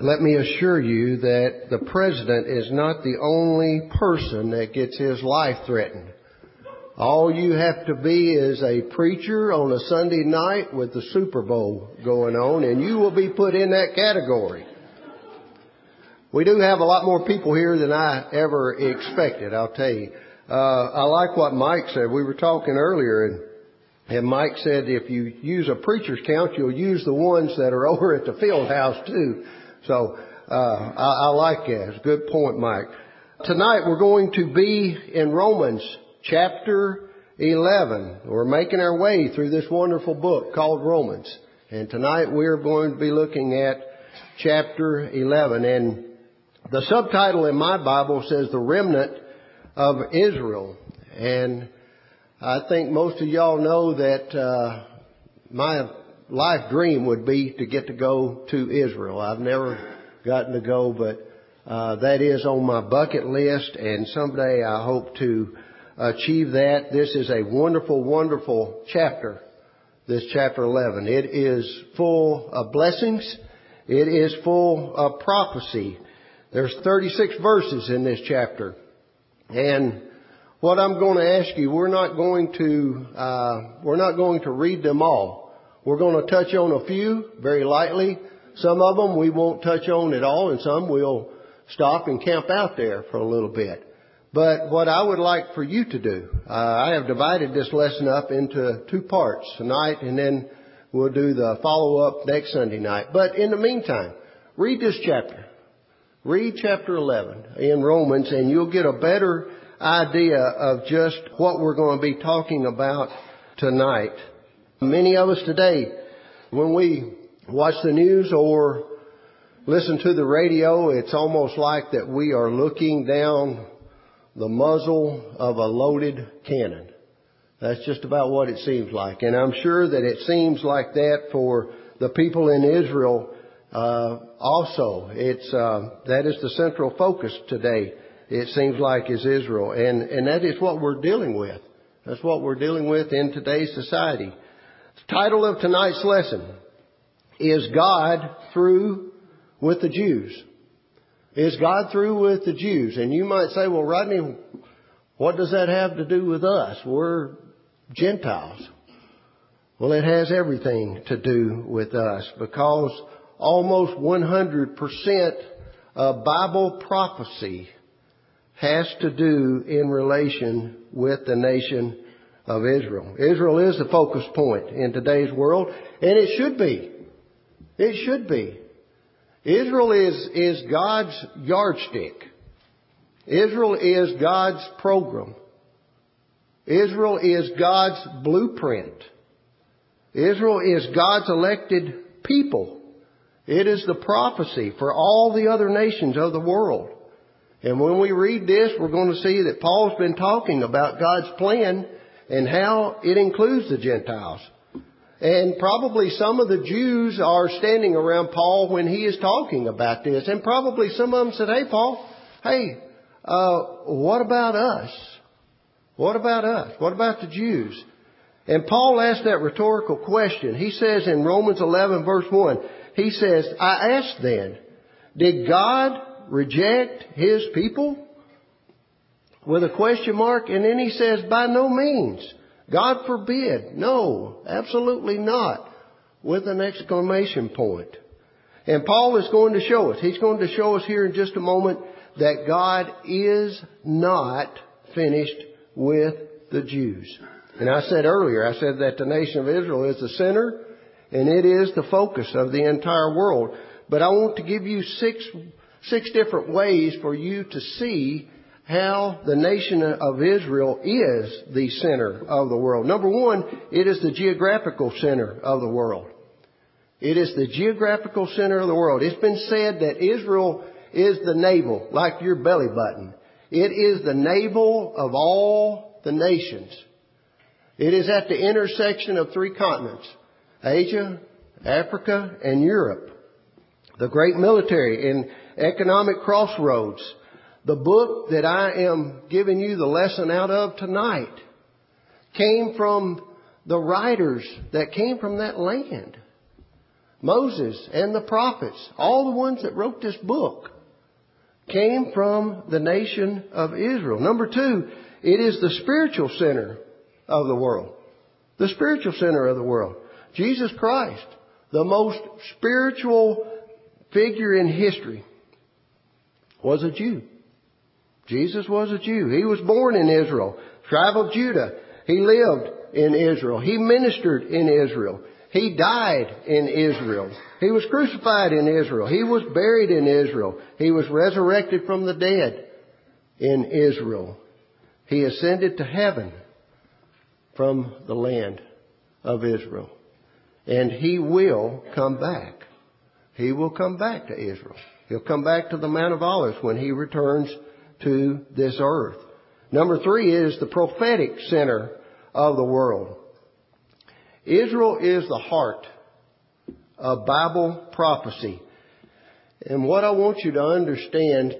let me assure you that the president is not the only person that gets his life threatened. All you have to be is a preacher on a Sunday night with the Super Bowl going on, and you will be put in that category. We do have a lot more people here than I ever expected, I'll tell you. I like what Mike said. We were talking earlier, and Mike said if you use a preacher's count, you'll use the ones that are over at the field house too. So I like that. It's a good point, Mike. Tonight we're going to be in Romans chapter 11. We're making our way through this wonderful book called Romans. And tonight we're going to be looking at chapter 11. And the subtitle in my Bible says The Remnant of Israel. And I think most of y'all know that my life dream would be to get to go to Israel. I've never gotten to go, but that is on my bucket list, and someday I hope to achieve that. This is a wonderful, wonderful chapter, this chapter 11. It is full of blessings. It is full of prophecy. There's 36 verses in this chapter. And what I'm going to ask you, we're not going to read them all. We're going to touch on a few very lightly. Some of them we won't touch on at all, and some we'll stop and camp out there for a little bit. But what I would like for you to do, I have divided this lesson up into two parts tonight, and then we'll do the follow-up next Sunday night. But in the meantime, read this chapter. Read chapter 11 in Romans, and you'll get a better idea of just what we're going to be talking about tonight. Many of us today, when we watch the news or listen to the radio, it's almost like that we are looking down the muzzle of a loaded cannon. That's just about what it seems like. And I'm sure that it seems like that for the people in Israel also. That is the central focus today, it seems like, is Israel. And that is what we're dealing with. That's what we're dealing with in today's society. The title of tonight's lesson is God Through with the Jews. Is God through with the Jews? And you might say, well, Rodney, what does that have to do with us? We're Gentiles. Well, it has everything to do with us, because almost 100% of Bible prophecy has to do in relation with the nation of Israel. Israel is the focus point in today's world, and it should be. It should be. Israel is God's yardstick. Israel is God's program. Israel is God's blueprint. Israel is God's elected people. It is the prophecy for all the other nations of the world. And when we read this, we're going to see that Paul's been talking about God's plan and how it includes the Gentiles. And probably some of the Jews are standing around Paul when he is talking about this. And probably some of them said, hey, Paul, what about us? What about us? What about the Jews? And Paul asked that rhetorical question. He says in Romans 11 verse 1, he says, I ask then, did God reject His people? With a question mark. And then he says, by no means. God forbid. No, absolutely not. With an exclamation point. And Paul is going to show us. He's going to show us here in just a moment that God is not finished with the Jews. And I said earlier, I said that the nation of Israel is the center and it is the focus of the entire world. But I want to give you six different ways for you to see how the nation of Israel is the center of the world. Number one, it is the geographical center of the world. It is the geographical center of the world. It's been said that Israel is the navel, like your belly button. It is the navel of all the nations. It is at the intersection of three continents, Asia, Africa, and Europe. The great military and economic crossroads. The book that I am giving you the lesson out of tonight came from the writers that came from that land. Moses and the prophets, all the ones that wrote this book, came from the nation of Israel. Number two, it is the spiritual center of the world. The spiritual center of the world. Jesus Christ, the most spiritual figure in history, was a Jew. Jesus was a Jew. He was born in Israel, tribe of Judah. He lived in Israel. He ministered in Israel. He died in Israel. He was crucified in Israel. He was buried in Israel. He was resurrected from the dead in Israel. He ascended to heaven from the land of Israel. And He will come back. He will come back to Israel. He'll come back to the Mount of Olives when He returns to this earth. Number three is the prophetic center of the world. Israel is the heart of Bible prophecy. And what I want you to understand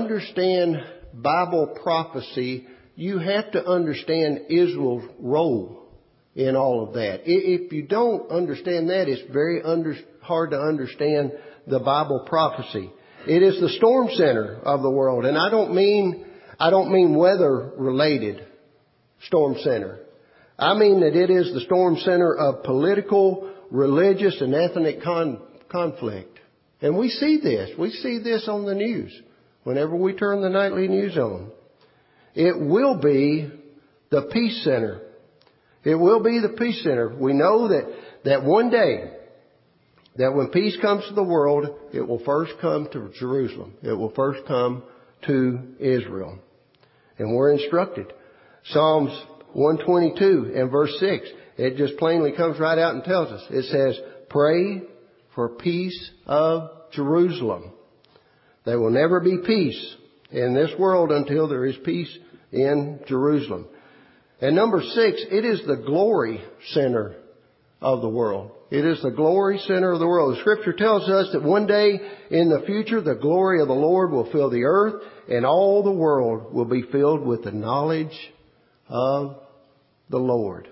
Bible prophecy, you have to understand Israel's role in all of that. If you don't understand that, it's very hard to understand the Bible prophecy. It is the storm center of the world. And I don't mean weather related storm center. I mean that it is the storm center of political, religious, and ethnic conflict. And we see this. We see this on the news whenever we turn the nightly news on. It will be the peace center. It will be the peace center. We know that one day, that when peace comes to the world, it will first come to Jerusalem. It will first come to Israel. And we're instructed. Psalms 122 and verse 6, it just plainly comes right out and tells us. It says, pray for peace of Jerusalem. There will never be peace in this world until there is peace in Jerusalem. And number 6, it is the glory center of the world. It is the glory center of the world. The Scripture tells us that one day in the future, the glory of the Lord will fill the earth, and all the world will be filled with the knowledge of the Lord.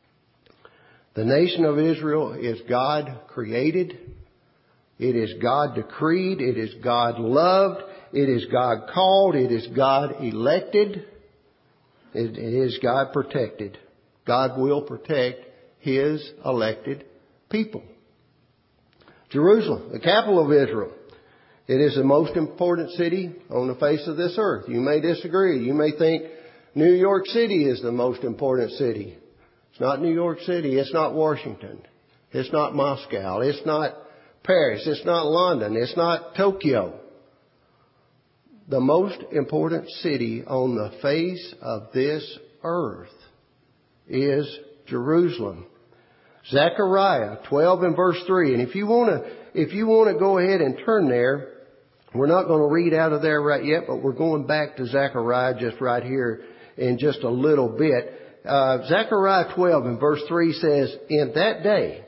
The nation of Israel is God created. It is God decreed. It is God loved. It is God called. It is God elected. It is God protected. God will protect His elected people. Jerusalem, the capital of Israel. It is the most important city on the face of this earth. You may disagree. You may think New York City is the most important city. It's not New York City. It's not Washington. It's not Moscow. It's not Paris. It's not London. It's not Tokyo. The most important city on the face of this earth is Jerusalem. Zechariah 12 and verse 3. And if you want to go ahead and turn there, we're not going to read out of there right yet, but we're going back to Zechariah just right here in just a little bit. Zechariah 12 and verse 3 says, in that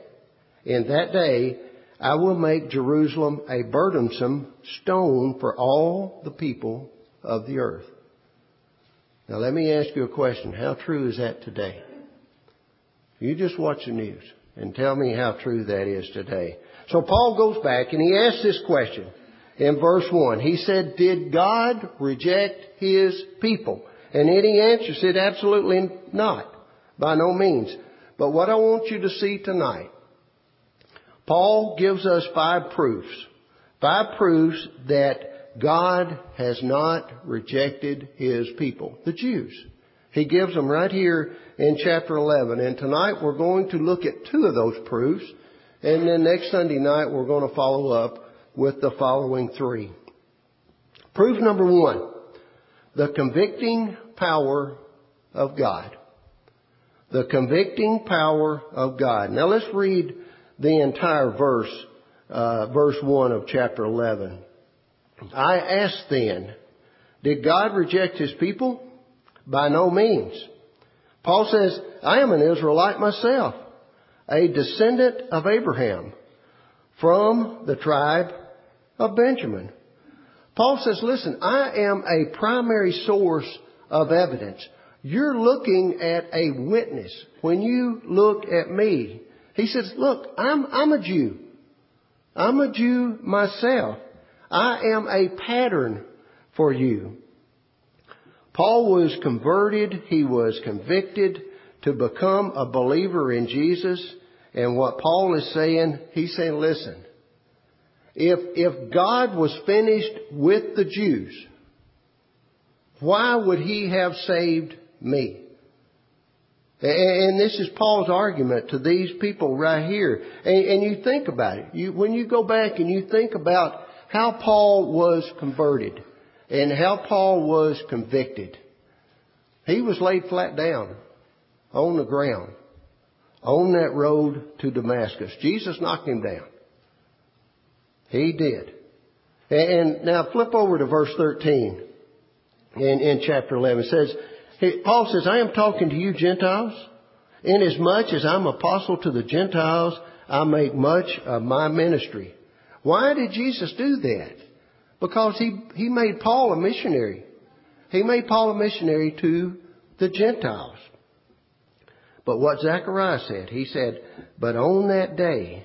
day, I will make Jerusalem a burdensome stone for all the people of the earth. Now let me ask you a question. How true is that today? You just watch the news and tell me how true that is today. So Paul goes back and he asks this question in verse 1. He said, did God reject His people? And then he answers it, absolutely not. By no means. But what I want you to see tonight, Paul gives us 5 proofs. 5 proofs that God has not rejected His people, the Jews. He gives them right here in chapter 11. And tonight we're going to look at 2 of those proofs. And then next Sunday night we're going to follow up with the following 3. Proof number 1. The convicting power of God. The convicting power of God. Now let's read the entire verse, verse 1 of chapter 11. I ask then, did God reject His people? By no means. Paul says, I am an Israelite myself, a descendant of Abraham, from the tribe of Benjamin. Paul says, listen, I am a primary source of evidence. You're looking at a witness. When you look at me, he says, look, I'm a Jew. I'm a Jew myself. I am a pattern for you. Paul was converted. He was convicted to become a believer in Jesus. And what Paul is saying, he's saying, listen, if God was finished with the Jews, why would He have saved me? And this is Paul's argument to these people right here. And you think about it. When you go back and you think about how Paul was converted and how Paul was convicted, he was laid flat down on the ground on that road to Damascus. Jesus knocked him down. He did. And now flip over to verse 13 in chapter 11. It says, Paul says, I am talking to you Gentiles. Inasmuch as I'm apostle to the Gentiles, I make much of my ministry. Why did Jesus do that? Because he made Paul a missionary. He made Paul a missionary to the Gentiles. But what Zechariah said, he said, but on that day,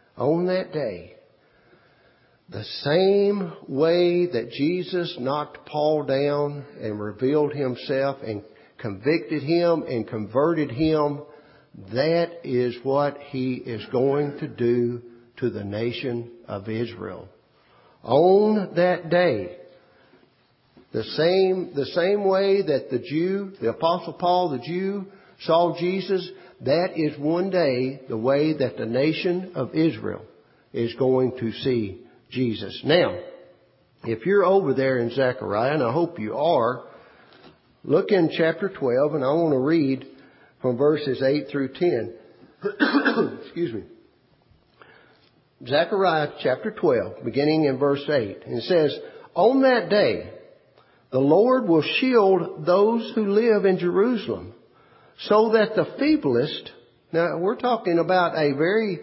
the same way that Jesus knocked Paul down and revealed Himself and convicted him and converted him, that is what He is going to do to the nation of Israel. On that day, the same way that the Apostle Paul, the Jew, saw Jesus, that is one day the way that the nation of Israel is going to see Jesus. Now, if you're over there in Zechariah, and I hope you are, look in chapter 12, and I want to read from verses 8 through 10. Excuse me. Zechariah chapter 12, beginning in verse 8. And it says, on that day, the Lord will shield those who live in Jerusalem, so that the feeblest, now we're talking about a very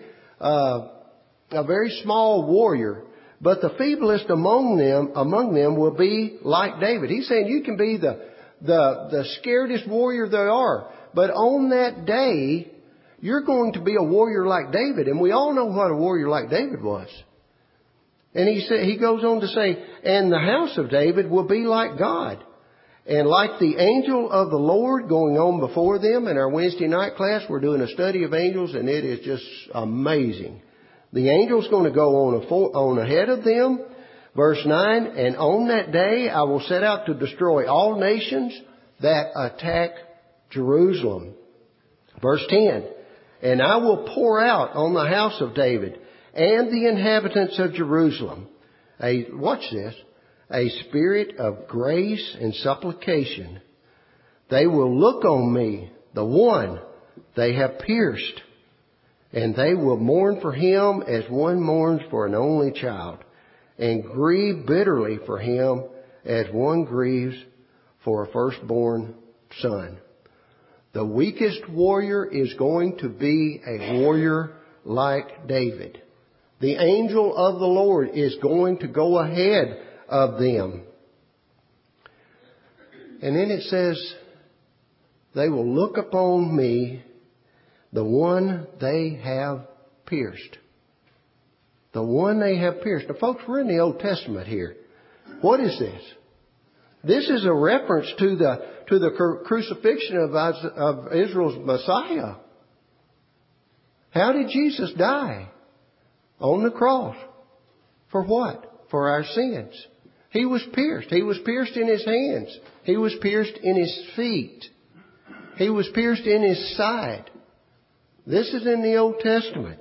small warrior, but the feeblest among them will be like David. He's saying you can be the scaredest warrior there are, but on that day, you're going to be a warrior like David, and we all know what a warrior like David was. And he goes on to say, and the house of David will be like God. And like the angel of the Lord going on before them. In our Wednesday night class, we're doing a study of angels, and it is just amazing. The angel's going to go on ahead of them. Verse 9, and on that day I will set out to destroy all nations that attack Jerusalem. Verse 10, and I will pour out on the house of David and the inhabitants of Jerusalem, watch this, a spirit of grace and supplication. They will look on me, the one they have pierced, and they will mourn for him as one mourns for an only child, and grieve bitterly for him as one grieves for a firstborn son. The weakest warrior is going to be a warrior like David. The angel of the Lord is going to go ahead of them. And then it says, they will look upon me, the one they have pierced. The one they have pierced. Now, folks, we're in the Old Testament here. What is this? This is a reference to the crucifixion of Israel's Messiah. How did Jesus die? On the cross. For what? For our sins. He was pierced. He was pierced in His hands. He was pierced in His feet. He was pierced in His side. This is in the Old Testament.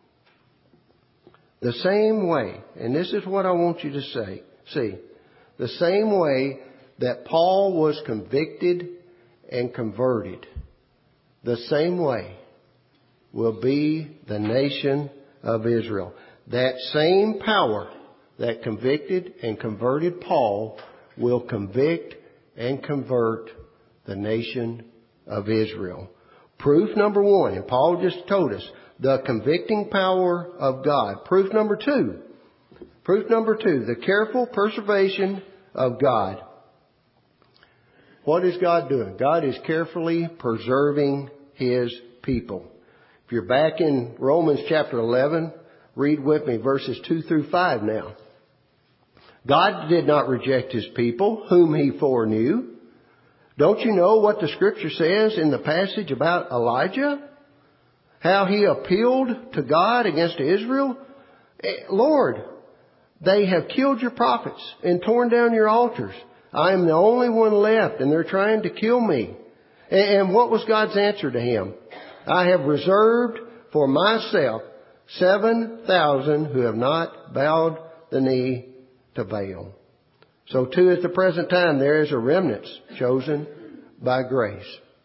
The same way, and this is what I want you to see, the same way that Paul was convicted and converted, the same way will be the nation of Israel. That same power that convicted and converted Paul will convict and convert the nation of Israel. Proof number one, and Paul just told us, the convicting power of God. Proof number two, the careful preservation of God. What is God doing? God is carefully preserving His people. If you're back in Romans chapter 11, Read with me verses 2 through 5 now. God did not reject His people, whom He foreknew. Don't you know what the Scripture says in the passage about Elijah? How he appealed to God against Israel? Lord, they have killed your prophets and torn down your altars. I am the only one left, and they're trying to kill me. And what was God's answer to him? I have reserved for myself 7,000 who have not bowed the knee to Baal. So too at the present time there is a remnant chosen by grace.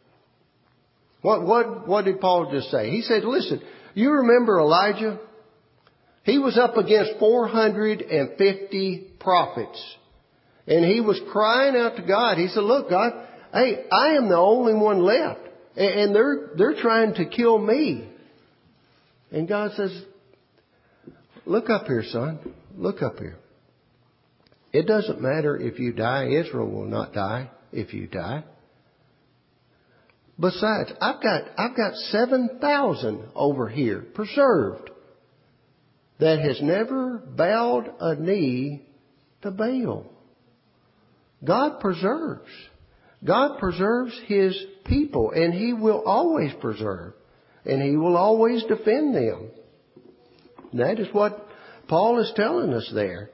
What did Paul just say? He said, listen, you remember Elijah? He was up against 450 prophets. And he was crying out to God. He said, look, God, hey, I am the only one left. And they're trying to kill me. And God says, look up here, son. Look up here. It doesn't matter if you die. Israel will not die if you die. Besides, I've got 7,000 over here preserved that has never bowed a knee to Baal. God preserves. God preserves His people, and He will always preserve, and He will always defend them. And that is what Paul is telling us there.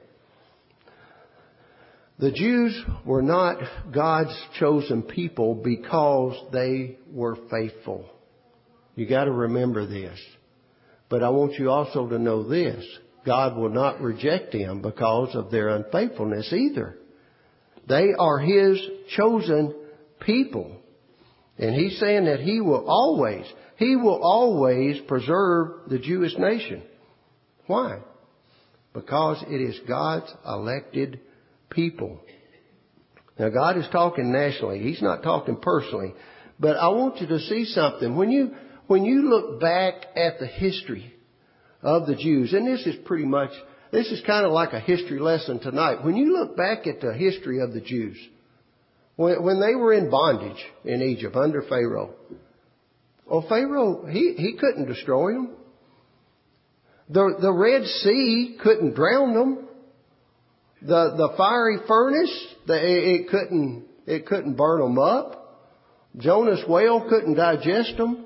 The Jews were not God's chosen people because they were faithful. You got to remember this. But I want you also to know this. God will not reject them because of their unfaithfulness either. They are His chosen people. And He's saying that He will always preserve the Jewish nation. Why? Because it is God's elected people. Now God is talking nationally. He's not talking personally. But I want you to see something. When you look back at the history of the Jews, and this is kind of like a history lesson tonight. When you look back at the history of the Jews, when they were in bondage in Egypt under Pharaoh, well, Pharaoh, he couldn't destroy them. The Red Sea couldn't drown them. The fiery furnace, it couldn't burn them up. Jonah's whale couldn't digest them.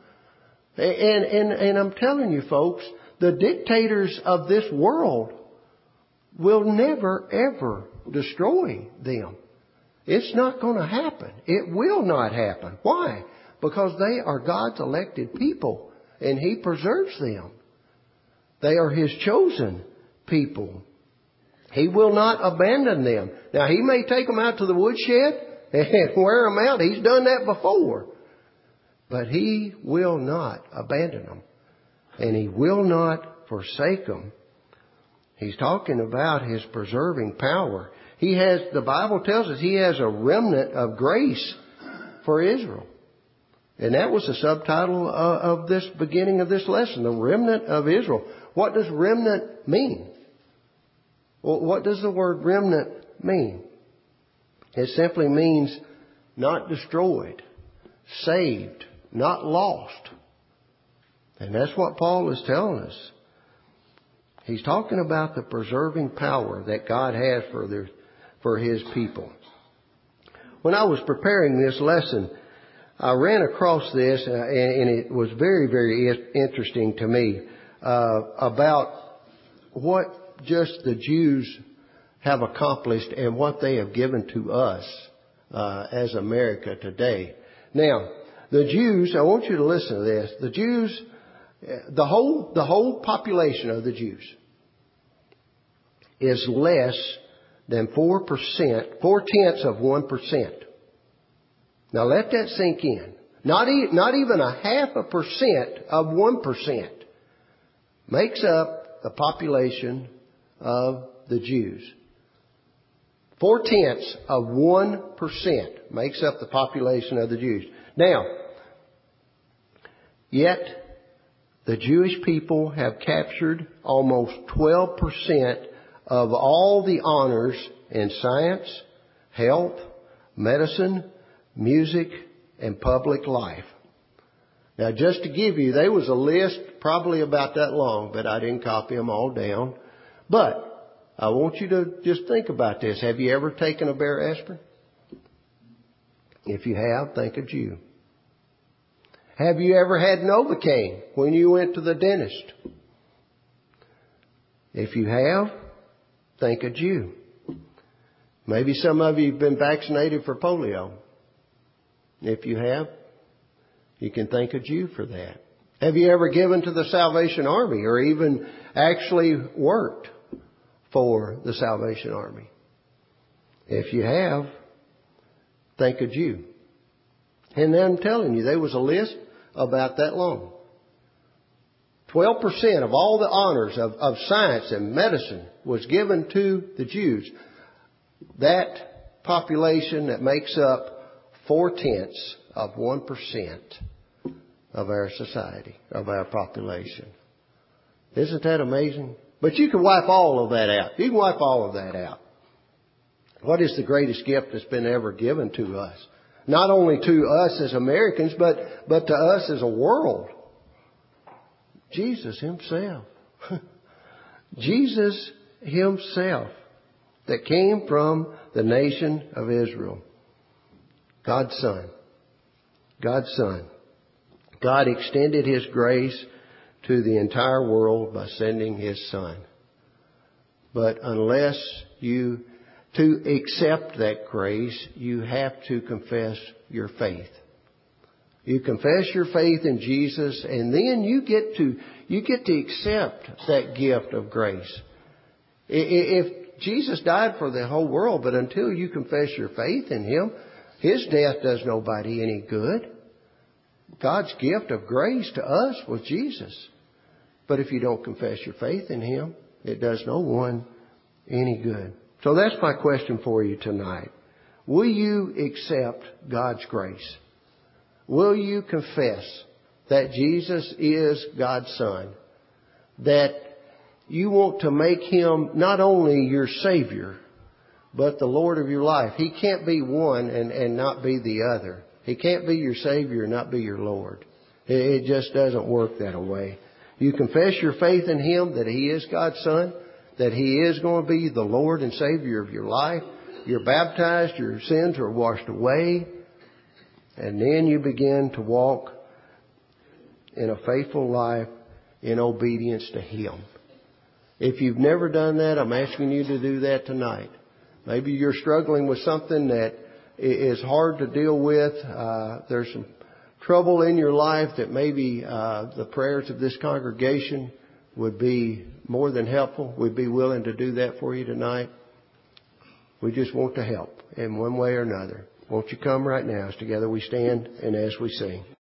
And I'm telling you folks, the dictators of this world will never ever destroy them. It's not going to happen. It will not happen. Why? Because they are God's elected people, and He preserves them. They are His chosen people. He will not abandon them. Now, He may take them out to the woodshed and wear them out. He's done that before. But He will not abandon them. And He will not forsake them. He's talking about His preserving power. The Bible tells us He has a remnant of grace for Israel. And that was the subtitle of this beginning of this lesson, the remnant of Israel. What does remnant mean? Well, what does the word remnant mean? It simply means not destroyed, saved, not lost. And that's what Paul is telling us. He's talking about the preserving power that God has for His people. When I was preparing this lesson, I ran across this, and it was very, very interesting to me about what just the Jews have accomplished and what they have given to us as America today. Now, the Jews, I want you to listen to this. The Jews, the whole population of the Jews is less than 4%, 0.4%. Now let that sink in. Not even 0.5% of 1% makes up the population of the Jews. 0.4% makes up the population of the Jews. Now, yet the Jewish people have captured almost 12% of all the honors in science, health, medicine, music, and public life. Now, just to give you, there was a list probably about that long, but I didn't copy them all down. But I want you to just think about this. Have you ever taken a Bayer aspirin? If you have, think of you. Have you ever had Novocaine when you went to the dentist? If you have, think of you. Maybe some of you have been vaccinated for polio. If you have, you can thank a Jew for that. Have you ever given to the Salvation Army or even actually worked for the Salvation Army? If you have, thank a Jew. And then I'm telling you, there was a list about that long. 12% of all the honors of science and medicine was given to the Jews. That population that makes up 0.4% of our society, of our population. Isn't that amazing? But you can wipe all of that out. You can wipe all of that out. What is the greatest gift that's been ever given to us? Not only to us as Americans, but to us as a world. Jesus Himself. Jesus Himself that came from the nation of Israel. God's Son. God's Son. God extended His grace to the entire world by sending His Son. But unless to accept that grace, you have to confess your faith. You confess your faith in Jesus, and then you get to accept that gift of grace. If Jesus died for the whole world, but until you confess your faith in Him, His death does nobody any good. God's gift of grace to us was Jesus. But if you don't confess your faith in Him, it does no one any good. So that's my question for you tonight. Will you accept God's grace? Will you confess that Jesus is God's Son? That you want to make Him not only your Savior, but the Lord of your life. He can't be one and not be the other. He can't be your Savior and not be your Lord. It just doesn't work that way. You confess your faith in Him, that He is God's Son, that He is going to be the Lord and Savior of your life. You're baptized, your sins are washed away, and then you begin to walk in a faithful life in obedience to Him. If you've never done that, I'm asking you to do that tonight. Maybe you're struggling with something that is hard to deal with. There's some trouble in your life that maybe the prayers of this congregation would be more than helpful. We'd be willing to do that for you tonight. We just want to help in one way or another. Won't you come right now as together we stand and as we sing.